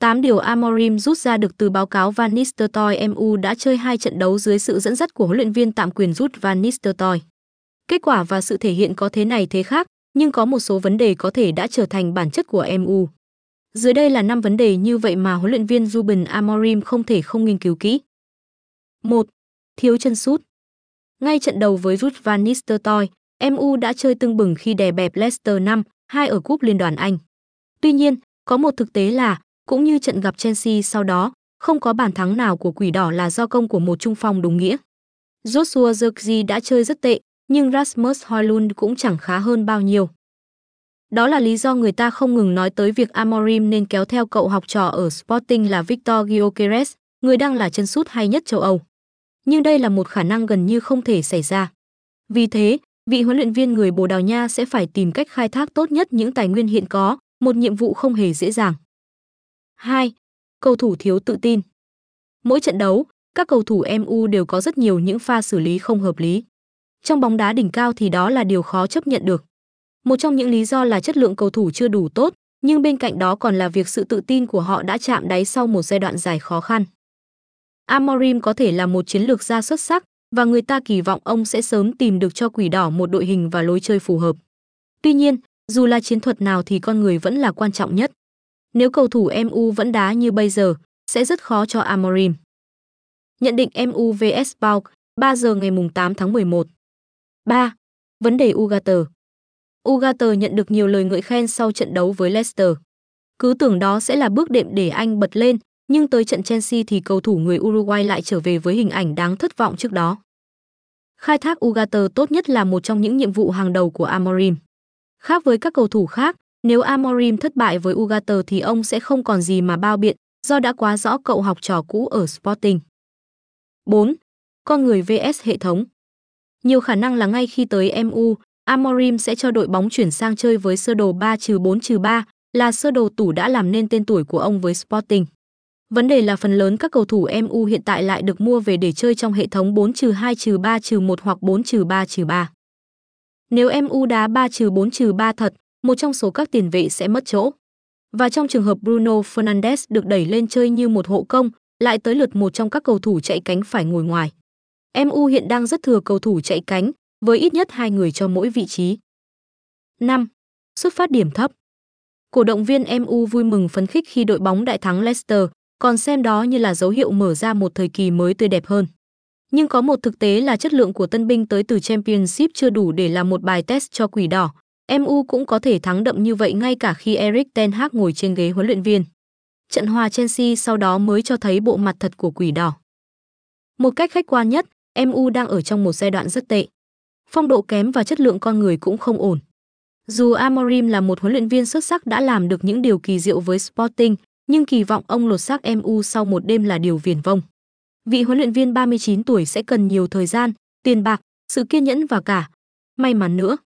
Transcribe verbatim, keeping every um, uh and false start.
tám điều Amorim rút ra được từ báo cáo Van Nistelrooy. em u đã chơi hai trận đấu dưới sự dẫn dắt của huấn luyện viên tạm quyền Ruud van Nistelrooy. Kết quả và sự thể hiện có thế này thế khác, nhưng có một số vấn đề có thể đã trở thành bản chất của em u. Dưới đây là năm vấn đề như vậy mà huấn luyện viên Ruben Amorim không thể không nghiên cứu kỹ. một. Thiếu chân sút. Ngay trận đầu với Ruud van Nistelrooy, em u đã chơi tưng bừng khi đè bẹp Leicester năm hai ở Cúp Liên đoàn Anh. Tuy nhiên, có một thực tế là, cũng như trận gặp Chelsea sau đó, không có bàn thắng nào của Quỷ Đỏ là do công của một trung phong đúng nghĩa. Joshua Zirkzee đã chơi rất tệ, nhưng Rasmus Højlund cũng chẳng khá hơn bao nhiêu. Đó là lý do người ta không ngừng nói tới việc Amorim nên kéo theo cậu học trò ở Sporting là Victor Gyökeres, người đang là chân sút hay nhất châu Âu. Nhưng đây là một khả năng gần như không thể xảy ra. Vì thế, vị huấn luyện viên người Bồ Đào Nha sẽ phải tìm cách khai thác tốt nhất những tài nguyên hiện có, một nhiệm vụ không hề dễ dàng. hai. Cầu thủ thiếu tự tin. Mỗi trận đấu, các cầu thủ em u đều có rất nhiều những pha xử lý không hợp lý. Trong bóng đá đỉnh cao thì đó là điều khó chấp nhận được. Một trong những lý do là chất lượng cầu thủ chưa đủ tốt, nhưng bên cạnh đó còn là việc sự tự tin của họ đã chạm đáy sau một giai đoạn dài khó khăn. Amorim có thể là một chiến lược gia xuất sắc và người ta kỳ vọng ông sẽ sớm tìm được cho Quỷ Đỏ một đội hình và lối chơi phù hợp. Tuy nhiên, dù là chiến thuật nào thì con người vẫn là quan trọng nhất. Nếu cầu thủ em u vẫn đá như bây giờ, sẽ rất khó cho Amorim. Nhận định em u vs Pauk, ba giờ ngày tám tháng mười một. ba. Vấn đề Ugarte. Ugarte nhận được nhiều lời ngợi khen sau trận đấu với Leicester. Cứ tưởng đó sẽ là bước đệm để anh bật lên, nhưng tới trận Chelsea thì cầu thủ người Uruguay lại trở về với hình ảnh đáng thất vọng trước đó. Khai thác Ugarte tốt nhất là một trong những nhiệm vụ hàng đầu của Amorim. Khác với các cầu thủ khác, nếu Amorim thất bại với Ugarte thì ông sẽ không còn gì mà bao biện, do đã quá rõ cậu học trò cũ ở Sporting. bốn. Con người vs hệ thống. Nhiều khả năng là ngay khi tới em u, Amorim sẽ cho đội bóng chuyển sang chơi với sơ đồ ba bốn ba, là sơ đồ tủ đã làm nên tên tuổi của ông với Sporting. Vấn đề là phần lớn các cầu thủ em u hiện tại lại được mua về để chơi trong hệ thống bốn hai ba một hoặc bốn ba ba. Nếu em u đá ba bốn ba thật, một trong số các tiền vệ sẽ mất chỗ. Và trong trường hợp Bruno Fernandes được đẩy lên chơi như một hộ công, lại tới lượt một trong các cầu thủ chạy cánh phải ngồi ngoài. em u hiện đang rất thừa cầu thủ chạy cánh, với ít nhất hai người cho mỗi vị trí. năm. Xuất phát điểm thấp. Cổ động viên em u vui mừng phấn khích khi đội bóng đại thắng Leicester, còn xem đó như là dấu hiệu mở ra một thời kỳ mới tươi đẹp hơn. Nhưng có một thực tế là chất lượng của tân binh tới từ Championship chưa đủ để làm một bài test cho Quỷ Đỏ. em u cũng có thể thắng đậm như vậy ngay cả khi Erik ten Hag ngồi trên ghế huấn luyện viên. Trận hòa Chelsea sau đó mới cho thấy bộ mặt thật của Quỷ Đỏ. Một cách khách quan nhất, em u đang ở trong một giai đoạn rất tệ. Phong độ kém và chất lượng con người cũng không ổn. Dù Amorim là một huấn luyện viên xuất sắc đã làm được những điều kỳ diệu với Sporting, nhưng kỳ vọng ông lột xác em u sau một đêm là điều viển vông. Vị huấn luyện viên ba mươi chín tuổi sẽ cần nhiều thời gian, tiền bạc, sự kiên nhẫn và cả may mắn nữa.